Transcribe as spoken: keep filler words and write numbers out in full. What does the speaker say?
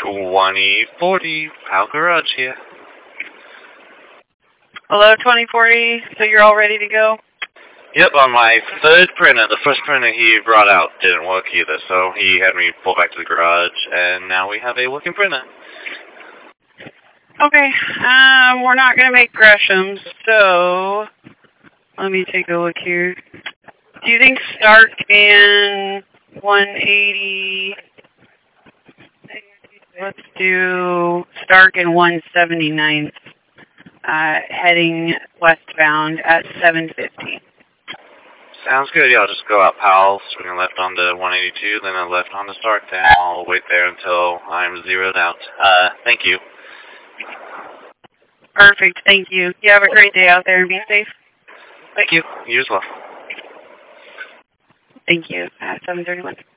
twenty forty, Pal Garage here. Hello, twenty forty. So you're all ready to go? Yep, on my third printer. The first printer he brought out didn't work either, so he had me pull back to the garage, and now we have a working printer. Okay, um, we're not going to make Greshams, so let me take a look here. Do you think Stark and one eighty, let's do Stark and one seventy-nine, uh, heading westbound at seven fifty. Sounds good. Yeah, I'll just go out Powell, swing a left onto one eighty-two, then a left onto Stark, then I'll wait there until I'm zeroed out. Uh, thank you. Perfect, thank you. You have a great day out there and be safe. Thank you. You as well. Thank you. At seven thirty-one.